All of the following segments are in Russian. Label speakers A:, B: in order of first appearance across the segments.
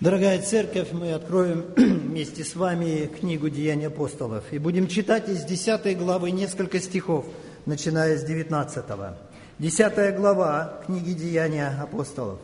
A: Дорогая церковь, мы откроем вместе с вами книгу «Деяния апостолов» и будем читать из 10 главы несколько стихов, начиная с 19. 10 глава книги «Деяния апостолов».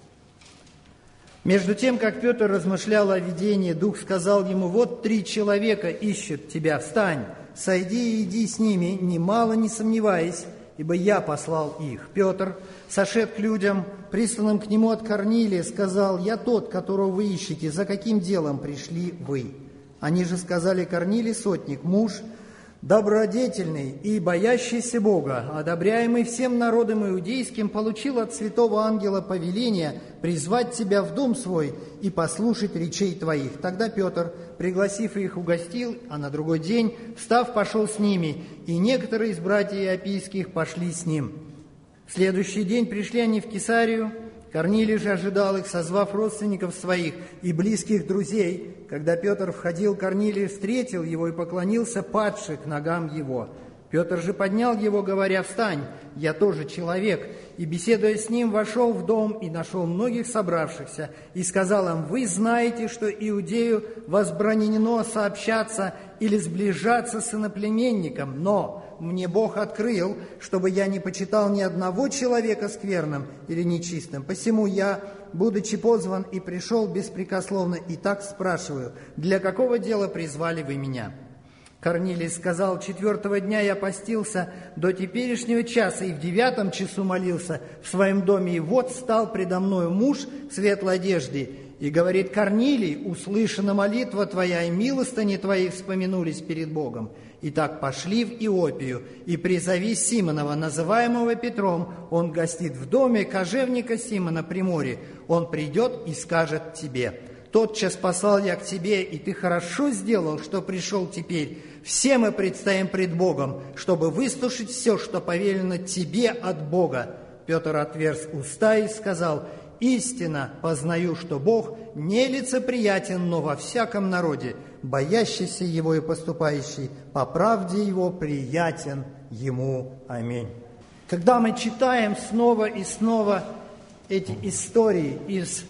A: Между тем, как Петр размышлял о видении, Дух сказал ему: «Вот 3 человека ищут тебя, встань, сойди и иди с ними, немало не сомневаясь, ибо я послал их». Петр, сошед к людям, присланным к нему от Корнилия, сказал: «Я тот, которого вы ищете, за каким делом пришли вы?» Они же сказали: «Корнилий, сотник, муж добродетельный и боящийся Бога, одобряемый всем народом иудейским, получил от святого ангела повеление призвать тебя в дом свой и послушать речей твоих». Тогда Петр, пригласив их, угостил, а на другой день, встав, пошел с ними, и некоторые из братьев иопийских пошли с ним. В следующий день пришли они в Кесарию. Корнилий же ожидал их, созвав родственников своих и близких друзей. Когда Петр входил, Корнилий встретил его и поклонился падше к ногам его. Петр же поднял его, говоря: «Встань, я тоже человек». И, беседуя с ним, вошел в дом и нашел многих собравшихся, и сказал им: «Вы знаете, что Иудею возбранено сообщаться или сближаться с иноплеменником, но мне Бог открыл, чтобы я не почитал ни одного человека скверным или нечистым. Посему я, будучи позван, и пришел беспрекословно, и так спрашиваю: для какого дела призвали вы меня?» Корнилий сказал: 4-го дня я постился до теперешнего часа, и в 9-м часу молился в своем доме, и вот стал предо мною муж в светлой одежде, и говорит: «Корнилий, услышана молитва твоя, и милостыни твои вспомянулись перед Богом. Итак, пошли в Иопию, и призови Симонова, называемого Петром, он гостит в доме кожевника Симона при море, он придет и скажет тебе». Тотчас послал я к тебе, и ты хорошо сделал, что пришел теперь. Все мы предстоим пред Богом, чтобы выслушать все, что повелено тебе от Бога. Петр отверз уста и сказал: «Истинно познаю, что Бог нелицеприятен, но во всяком народе, боящийся Его и поступающий по правде Его приятен Ему». Аминь. Когда мы читаем снова и снова эти истории из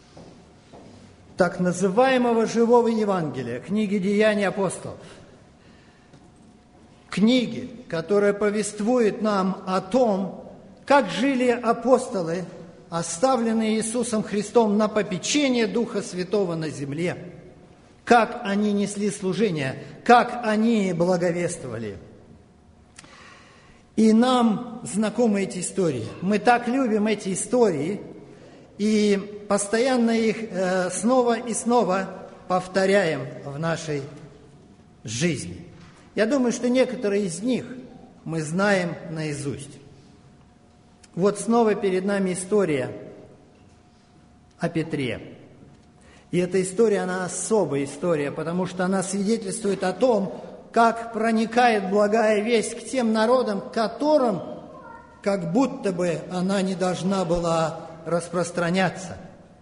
A: так называемого живого Евангелия, книги «Деяния апостолов», книги, которая повествует нам о том, как жили апостолы, оставленные Иисусом Христом на попечение Духа Святого на земле, как они несли служение, как они благовествовали. И нам знакомы эти истории. Мы так любим эти истории, и постоянно их снова и снова повторяем в нашей жизни. Я думаю, что некоторые из них мы знаем наизусть. Вот снова перед нами история о Петре. И эта история, она особая история, потому что она свидетельствует о том, как проникает благая весть к тем народам, которым как будто бы она не должна была распространяться.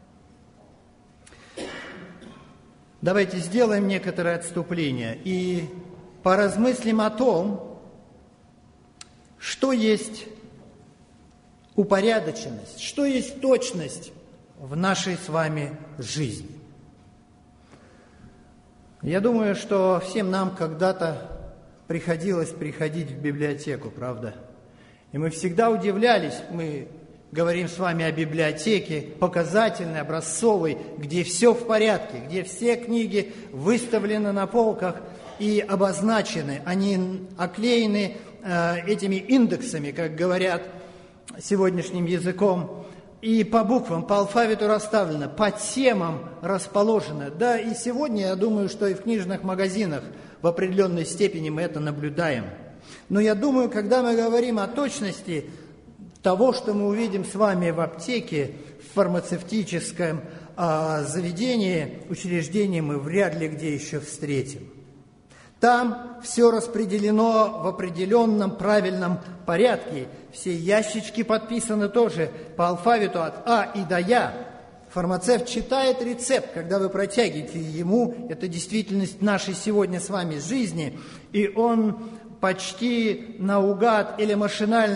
A: Давайте сделаем некоторое отступление и поразмыслим о том, что есть упорядоченность, что есть точность в нашей с вами жизни. Я думаю, что всем нам когда-то приходилось приходить в библиотеку, правда? И мы всегда удивлялись, мы говорим с вами о библиотеке показательной, образцовой, где все в порядке, где все книги выставлены на полках и обозначены. Они оклеены этими индексами, как говорят сегодняшним языком, и по буквам, по алфавиту расставлено, по темам расположено. Да, и сегодня, я думаю, что и в книжных магазинах в определенной степени мы это наблюдаем. Но я думаю, когда мы говорим о точности того, что мы увидим с вами в аптеке, в фармацевтическом заведении, учреждении, мы вряд ли где еще встретим. Там все распределено в определенном правильном порядке. Все ящички подписаны тоже по алфавиту от А и до Я. Фармацевт читает рецепт, когда вы протягиваете ему, это действительность нашей сегодня с вами жизни, и он почти наугад или машинально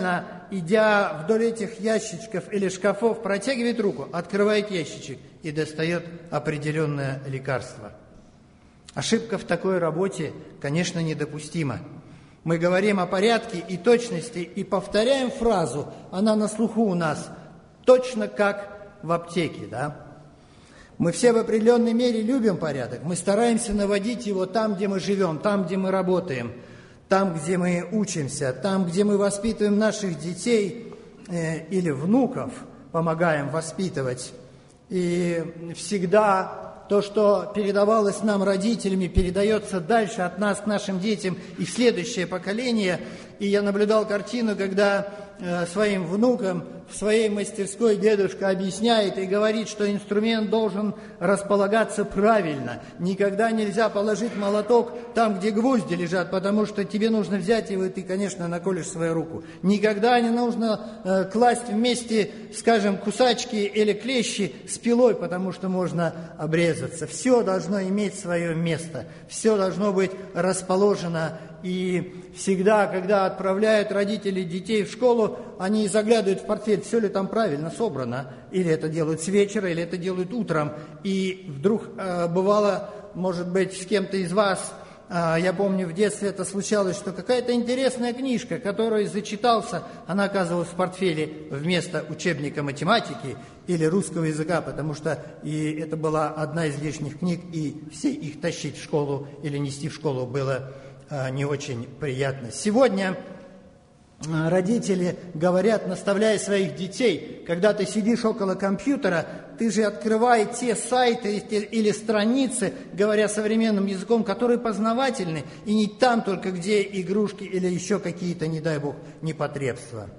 A: идя вдоль этих ящичков или шкафов, протягивает руку, открывает ящичек и достает определенное лекарство. Ошибка в такой работе, конечно, недопустима. Мы говорим о порядке и точности и повторяем фразу, она на слуху у нас, точно как в аптеке, да? Мы все в определенной мере любим порядок, мы стараемся наводить его там, где мы живем, там, где мы работаем, там, где мы учимся, там, где мы воспитываем наших детей или внуков, помогаем воспитывать. И всегда то, что передавалось нам родителями, передается дальше от нас к нашим детям и в следующее поколение. И я наблюдал картину, когда своим внукам в своей мастерской дедушка объясняет и говорит, что инструмент должен располагаться правильно. Никогда нельзя положить молоток там, где гвозди лежат, потому что тебе нужно взять его, и ты, конечно, наколешь свою руку. Никогда не нужно класть вместе, скажем, кусачки или клещи с пилой, потому что можно обрезаться. Все должно иметь свое место, все должно быть расположено. И всегда, когда отправляют родители детей в школу, они заглядывают в портфель, все ли там правильно собрано. Или это делают с вечера, или это делают утром. И вдруг бывало, может быть, с кем-то из вас, я помню, в детстве это случалось, что какая-то интересная книжка, которую зачитался, она оказывалась в портфеле вместо учебника математики или русского языка, потому что и это была одна из лишних книг, и все их тащить в школу или нести в школу было не очень приятно. Сегодня родители говорят, наставляя своих детей, когда ты сидишь около компьютера, ты же открывай те сайты или страницы, говоря современным языком, которые познавательны, и не там только, где игрушки или еще какие-то, не дай Бог, непотребства.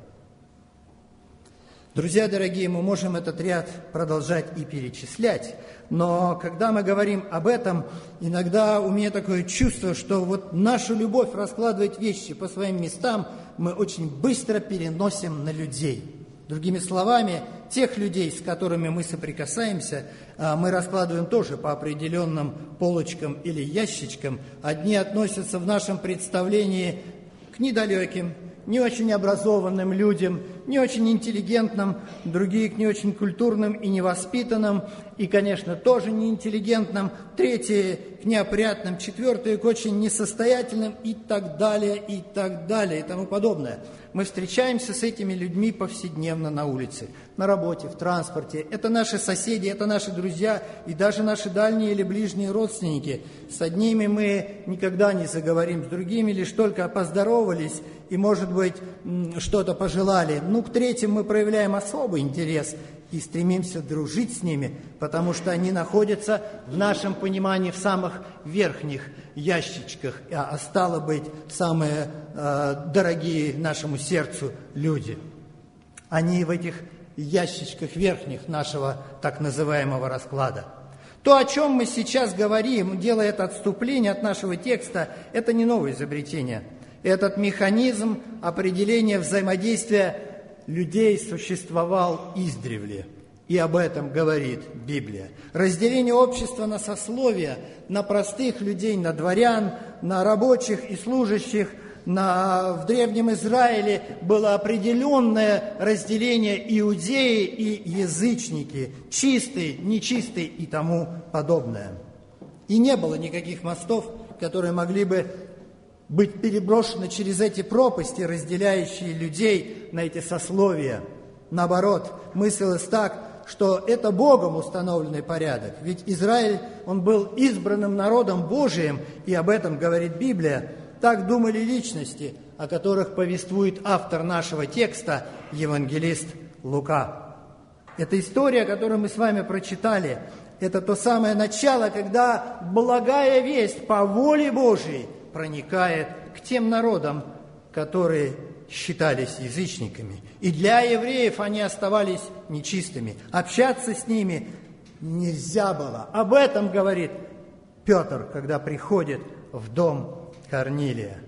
A: Друзья дорогие, мы можем этот ряд продолжать и перечислять, но когда мы говорим об этом, иногда у меня такое чувство, что вот нашу любовь раскладывать вещи по своим местам мы очень быстро переносим на людей. Другими словами, тех людей, с которыми мы соприкасаемся, мы раскладываем тоже по определенным полочкам или ящичкам. Одни относятся в нашем представлении к недалеким, не очень образованным людям, не очень интеллигентным, другие к не очень культурным и невоспитанным, и, конечно, тоже неинтеллигентным, третьи к неопрятным, четвертые к очень несостоятельным и так далее, и тому подобное. Мы встречаемся с этими людьми повседневно на улице, на работе, в транспорте. Это наши соседи, это наши друзья и даже наши дальние или ближние родственники. С одними мы никогда не заговорим, с другими лишь только поздоровались и, может быть, что-то пожелали. К третьим мы проявляем особый интерес и стремимся дружить с ними, потому что они находятся в нашем понимании в самых верхних ящичках, а стало быть, самые дорогие нашему сердцу люди. Они в этих ящичках верхних нашего так называемого расклада. То, о чем мы сейчас говорим, делая это отступление от нашего текста, это не новое изобретение. Этот механизм определения взаимодействия людей существовал издревле. И об этом говорит Библия. Разделение общества на сословия, на простых людей, на дворян, на рабочих и служащих, в Древнем Израиле было определенное разделение иудеи и язычники, чистые, нечистые и тому подобное. И не было никаких мостов, которые могли бы быть переброшены через эти пропасти, разделяющие людей на эти сословия. Наоборот, мыслилось так, что это Богом установленный порядок. Ведь Израиль, он был избранным народом Божиим, и об этом говорит Библия. Так думали личности, о которых повествует автор нашего текста, евангелист Лука. Эта история, которую мы с вами прочитали, это то самое начало, когда благая весть по воле Божией проникает к тем народам, которые считались язычниками. И для евреев они оставались нечистыми. Общаться с ними нельзя было. Об этом говорит Петр, когда приходит в дом Корнилия.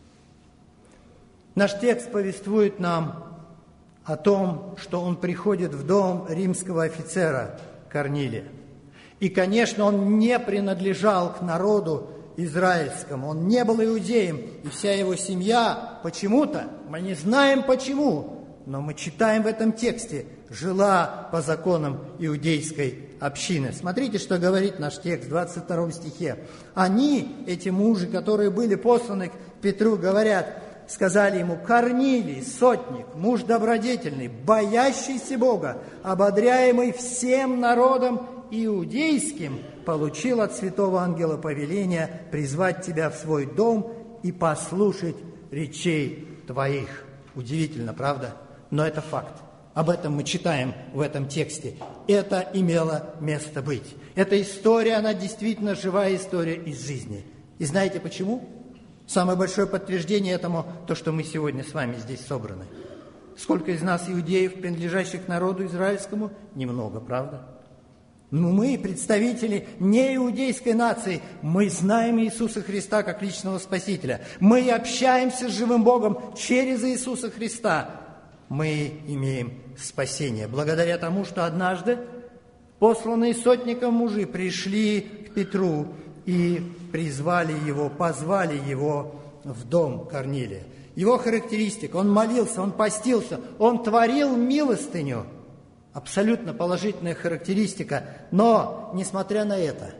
A: Наш текст повествует нам о том, что он приходит в дом римского офицера Корнилия. И, конечно, он не принадлежал к народу израильскому, он не был иудеем, и вся его семья почему-то, мы не знаем почему, но мы читаем в этом тексте, жила по законам иудейской общины. Смотрите, что говорит наш текст в 22 стихе. Они, эти мужи, которые были посланы к Петру, говорят, сказали ему: Корнилий, сотник, муж добродетельный, боящийся Бога, ободряемый всем народом иудейским, получил от святого ангела повеление призвать тебя в свой дом и послушать речей твоих. Удивительно, правда? Но это факт. Об этом мы читаем в этом тексте. Это имело место быть. Эта история, она действительно живая история из жизни. И знаете почему? Самое большое подтверждение этому то, что мы сегодня с вами здесь собраны. Сколько из нас иудеев, принадлежащих народу израильскому? Немного, правда? Но мы, представители неиудейской нации, мы знаем Иисуса Христа как личного Спасителя. Мы общаемся с живым Богом через Иисуса Христа. Мы имеем спасение. Благодаря тому, что однажды посланные сотником мужи пришли к Петру и призвали его, позвали его в дом Корнилия. Его характеристика: он молился, он постился, он творил милостыню. Абсолютно положительная характеристика. Но, несмотря на это,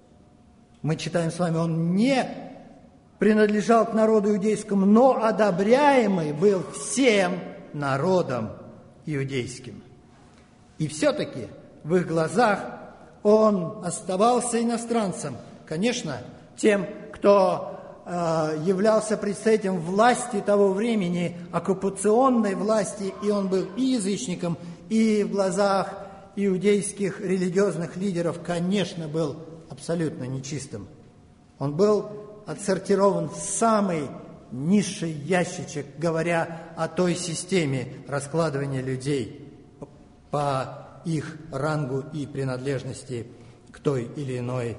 A: мы читаем с вами, он не принадлежал к народу иудейскому, но одобряемый был всем народом иудейским. И все-таки в их глазах он оставался иностранцем. Конечно, тем, кто являлся представителем власти того времени, оккупационной власти, и он был и язычником, и в глазах иудейских религиозных лидеров, конечно, был абсолютно нечистым. Он был отсортирован в самый низший ящичек, говоря о той системе раскладывания людей по их рангу и принадлежности к той или иной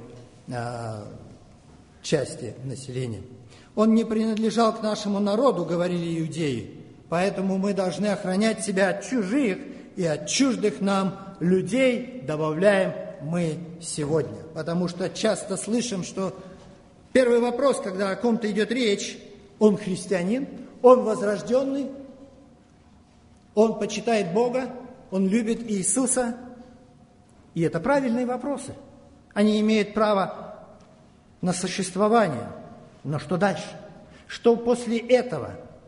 A: части населения. Он не принадлежал к нашему народу, говорили иудеи, поэтому мы должны охранять себя от чужих и от чуждых нам людей, добавляем мы сегодня. Потому что часто слышим, что первый вопрос, когда о ком-то идет речь: он христианин, он возрожденный, он почитает Бога, он любит Иисуса. И это правильные вопросы. Они имеют право на существование. Но что дальше? Что после этого?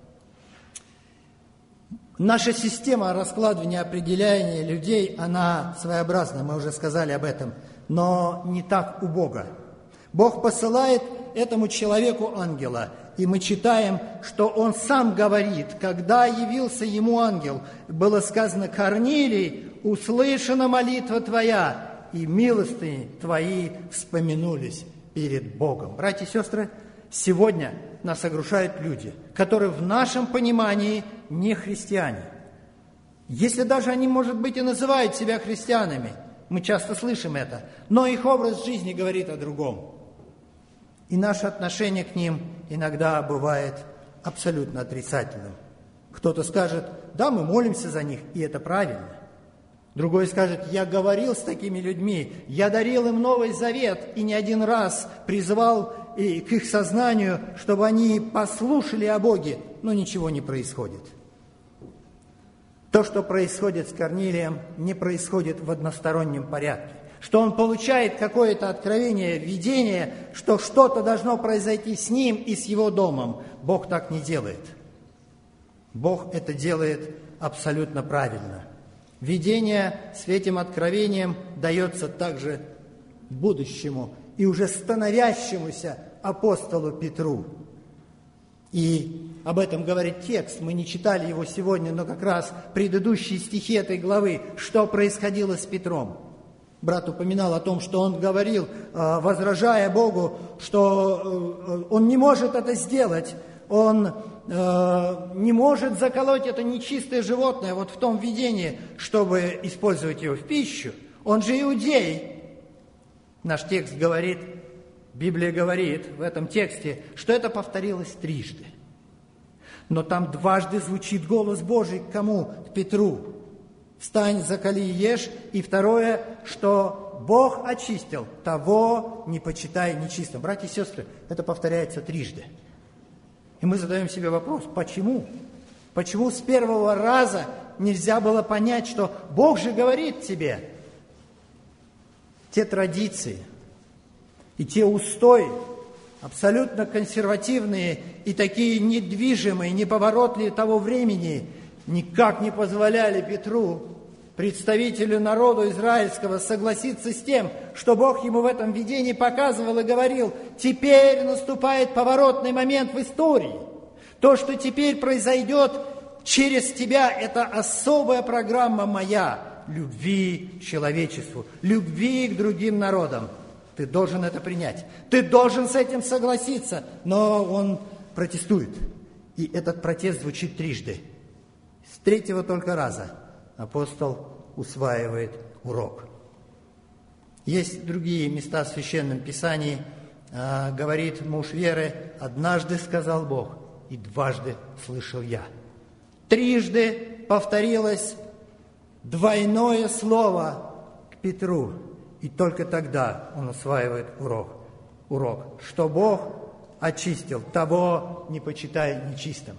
A: Наша система раскладывания, определяния людей, она своеобразна, мы уже сказали об этом, но не так у Бога. Бог посылает этому человеку ангела, и мы читаем, что он сам говорит, когда явился ему ангел, было сказано: Корнилий, услышана молитва твоя, и милостыни твои вспомянулись перед Богом. Братья и сестры, сегодня нас окружают люди, которые в нашем понимании не христиане. Если даже они, может быть, и называют себя христианами, мы часто слышим это, но их образ жизни говорит о другом. И наше отношение к ним иногда бывает абсолютно отрицательным. Кто-то скажет: да, мы молимся за них, и это правильно. Другой скажет: я говорил с такими людьми, я дарил им Новый Завет, и не один раз призывал к их сознанию, чтобы они послушали о Боге, но ничего не происходит. То, что происходит с Корнилием, не происходит в одностороннем порядке. Что он получает какое-то откровение, видение, что что-то должно произойти с ним и с его домом. Бог так не делает. Бог это делает абсолютно правильно. Видение с этим откровением дается также будущему и уже становящемуся апостолу Петру. И об этом говорит текст, мы не читали его сегодня, но как раз предыдущие стихи этой главы, что происходило с Петром. Брат упоминал о том, что он говорил, возражая Богу, что он не может это сделать, он не может заколоть это нечистое животное вот в том видении, чтобы использовать его в пищу. Он же иудей. Наш текст говорит, Библия говорит в этом тексте, что это повторилось трижды. Но там дважды звучит голос Божий к кому? К Петру. «Встань, закали и ешь». И второе, что Бог очистил, того не почитай нечистым. Братья и сестры, это повторяется трижды. И мы задаем себе вопрос, почему? Почему с первого раза нельзя было понять, что Бог же говорит тебе? Те традиции и те устои, абсолютно консервативные и такие недвижимые, неповоротливые того времени, никак не позволяли Петру, представителю народа израильского, согласиться с тем, что Бог ему в этом видении показывал и говорил: теперь наступает поворотный момент в истории. То, что теперь произойдет через тебя, это особая программа моя любви к человечеству, любви к другим народам. Ты должен это принять. Ты должен с этим согласиться. Но он протестует. И этот протест звучит трижды. С третьего только раза апостол усваивает урок. Есть другие места в Священном Писании. Говорит муж веры: однажды сказал Бог, и дважды слышал я. Трижды повторилось двойное слово к Петру. И только тогда он усваивает урок, что Бог очистил, того не почитай нечистым.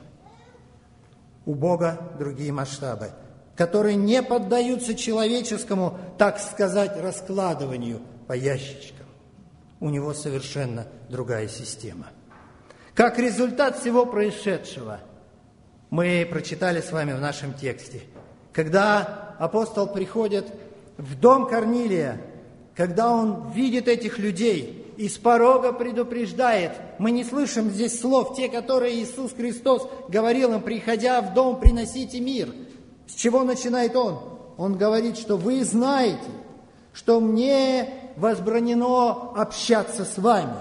A: У Бога другие масштабы, которые не поддаются человеческому, так сказать, раскладыванию по ящичкам. У него совершенно другая система. Как результат всего происшедшего, мы прочитали с вами в нашем тексте, когда апостол приходит в дом Корнилия, когда он видит этих людей и с порога предупреждает, мы не слышим здесь слов, те, которые Иисус Христос говорил им: приходя в дом, приносите мир. С чего начинает он? Он говорит, что вы знаете, что мне возбранено общаться с вами,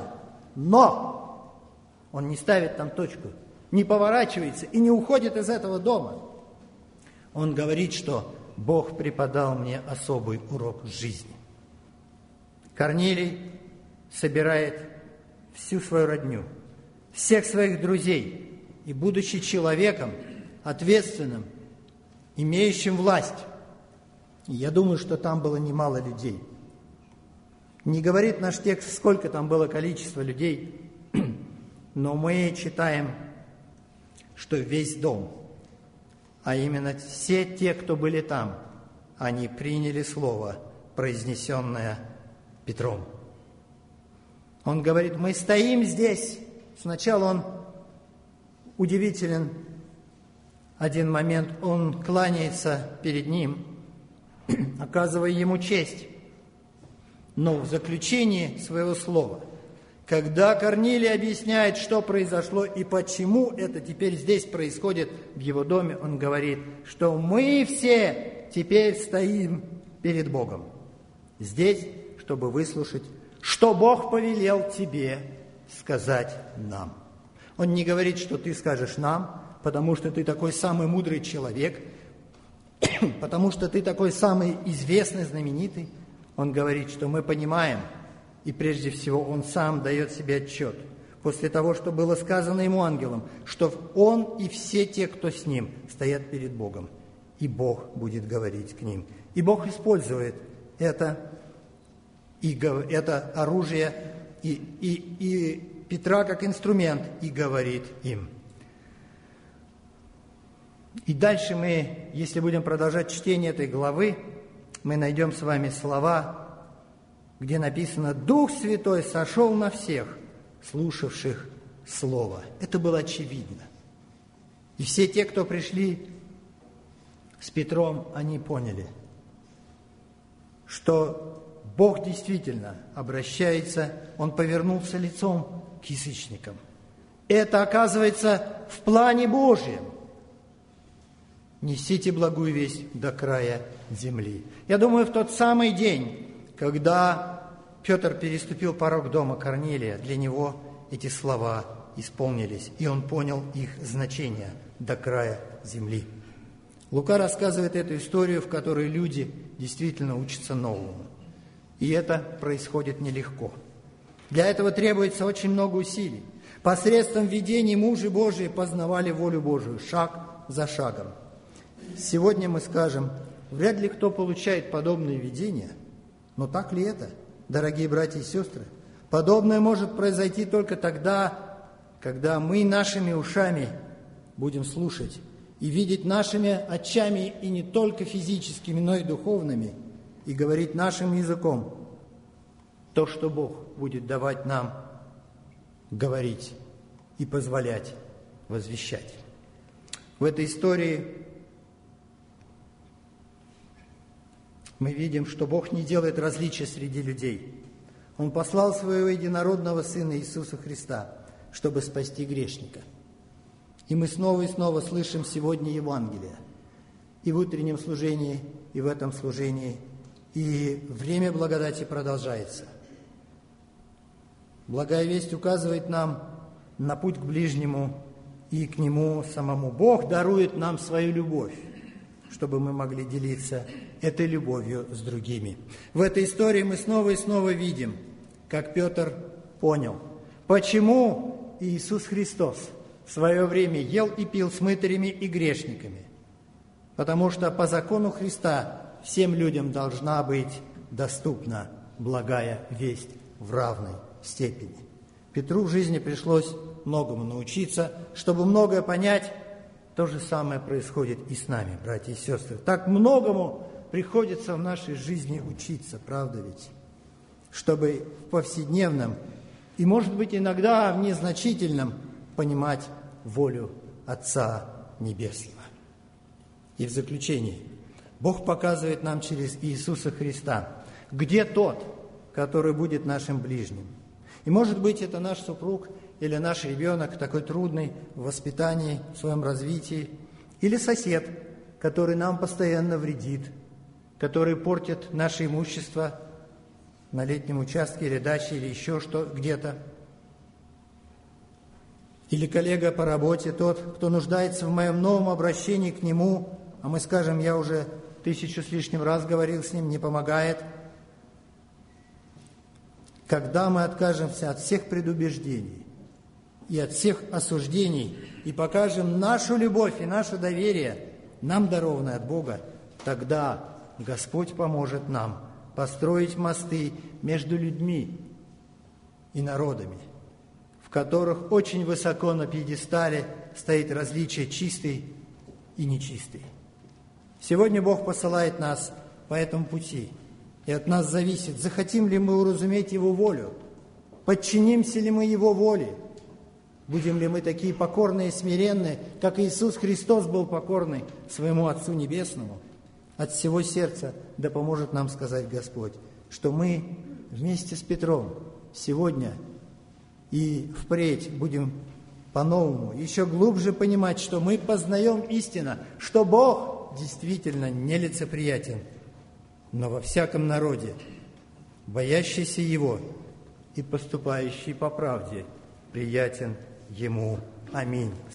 A: но он не ставит там точку, не поворачивается и не уходит из этого дома. Он говорит, что Бог преподал мне особый урок жизни. Корнилий собирает всю свою родню, всех своих друзей, и, будучи человеком ответственным, имеющим власть, я думаю, что там было немало людей. Не говорит наш текст, сколько там было количество людей, но мы читаем, что весь дом, а именно все те, кто были там, они приняли слово, произнесенное Петром. Он говорит: мы стоим здесь. Сначала он удивителен. Один момент он кланяется перед ним, оказывая ему честь. Но в заключении своего слова, когда Корнилий объясняет, что произошло и почему это теперь здесь происходит в его доме, он говорит, что мы все теперь стоим перед Богом. Здесь, чтобы выслушать, что Бог повелел тебе сказать нам. Он не говорит, что ты скажешь нам, потому что ты такой самый мудрый человек, потому что ты такой самый известный, знаменитый. Он говорит, что мы понимаем, и прежде всего он сам дает себе отчет, после того, что было сказано ему ангелом, что он и все те, кто с ним, стоят перед Богом, и Бог будет говорить к ним. И Бог использует это оружие и Петра как инструмент и говорит им. И дальше мы, если будем продолжать чтение этой главы, мы найдем с вами слова, где написано: «Дух Святой сошел на всех, слушавших Слово». Это было очевидно. И все те, кто пришли с Петром, они поняли, что Бог действительно обращается, Он повернулся лицом к язычникам. Это, оказывается, в плане Божьем. Несите благую весть до края земли. Я думаю, в тот самый день, когда Петр переступил порог дома Корнилия, для него эти слова исполнились, и он понял их значение до края земли. Лука рассказывает эту историю, в которой люди действительно учатся новому. И это происходит нелегко. Для этого требуется очень много усилий. Посредством видений мужи Божии познавали волю Божию шаг за шагом. Сегодня мы скажем, вряд ли кто получает подобные видения, но так ли это, дорогие братья и сестры? Подобное может произойти только тогда, когда мы нашими ушами будем слушать и видеть нашими очами и не только физическими, но и духовными, и говорить нашим языком то, что Бог будет давать нам говорить и позволять возвещать. В этой истории мы видим, что Бог не делает различия среди людей. Он послал Своего единородного Сына Иисуса Христа, чтобы спасти грешника. И мы снова и снова слышим сегодня Евангелие. И в утреннем служении, и в этом служении. И время благодати продолжается. Благая весть указывает нам на путь к ближнему и к Нему самому. Бог дарует нам свою любовь, чтобы мы могли делиться этой любовью с другими. В этой истории мы снова и снова видим, как Петр понял, почему Иисус Христос в свое время ел и пил с мытарями и грешниками. Потому что по закону Христа всем людям должна быть доступна благая весть в равной степени. Петру в жизни пришлось многому научиться, чтобы многое понять. То же самое происходит и с нами, братья и сестры. Так многому приходится в нашей жизни учиться, правда ведь? Чтобы в повседневном и, может быть, иногда в незначительном понимать волю Отца Небесного. И в заключение, Бог показывает нам через Иисуса Христа, где тот, который будет нашим ближним. И, может быть, это наш супруг или наш ребенок, такой трудный в воспитании, в своем развитии, или сосед, который нам постоянно вредит, который портит наше имущество на летнем участке или даче, или еще что где-то. Или коллега по работе, тот, кто нуждается в моем новом обращении к нему, а мы скажем, я уже 1000 с лишним раз говорил с ним, не помогает. Когда мы откажемся от всех предубеждений и от всех осуждений и покажем нашу любовь и наше доверие, нам дарованное от Бога, тогда Господь поможет нам построить мосты между людьми и народами, в которых очень высоко на пьедестале стоит различие чистый и нечистый. Сегодня Бог посылает нас по этому пути, и от нас зависит, захотим ли мы уразуметь Его волю, подчинимся ли мы Его воле, будем ли мы такие покорные и смиренные, как Иисус Христос был покорный своему Отцу Небесному. От всего сердца да поможет нам сказать Господь, что мы вместе с Петром сегодня и впредь будем по-новому, еще глубже понимать, что мы познаем истину, что Бог действительно нелицеприятен, но во всяком народе, боящийся Его и поступающий по правде, приятен Ему. Аминь.